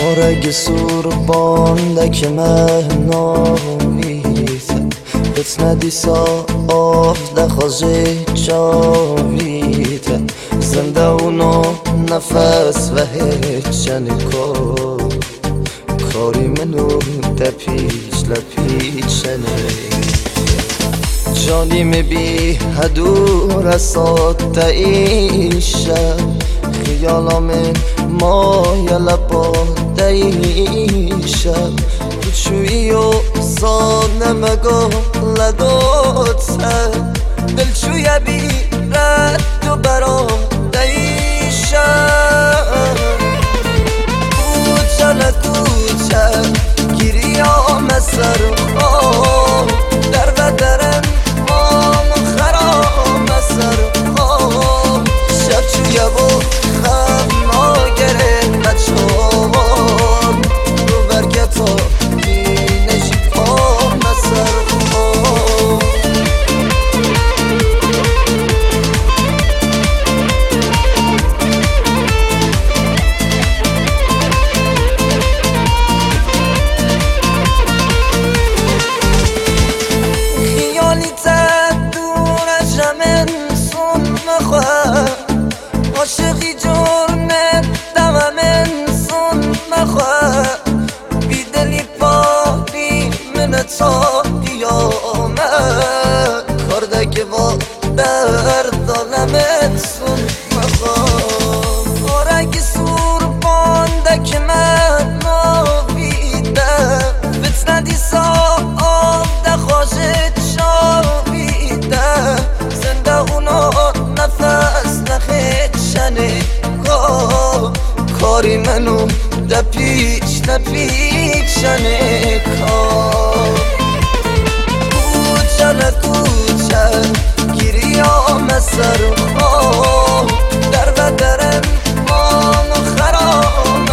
رگ سور بانده که مهناویت بت ندیسا آف ده خوزه چاویت زنده اونو نفس و هیچن کاری منو ده پیچ لپیچنه جانی بی هدور اساد ایشه خیالام مایه لپا دیشه دلشویی و سانه مگا لداد سر دلشویه بی رد و برا دیشه کوچه لکوچه گیری آمه سر در بدرم مام خرام سر شب چویه و خم ناگره بچه‌وار رو برگتا بینش آم سر عاشقی جرمه دمم انسان مخواه بیدلی پاری من تا قیامت کرده که با بردانم انسان مخواه آرگی سور بانده که من ناویده بت ندیسا آب ده خواهد شاویده زنده اونا نفس نخیچنه کاری منو ده پیچ نپیچنه کوچه لکوچه گیری آمه سر در بدرم مام خرام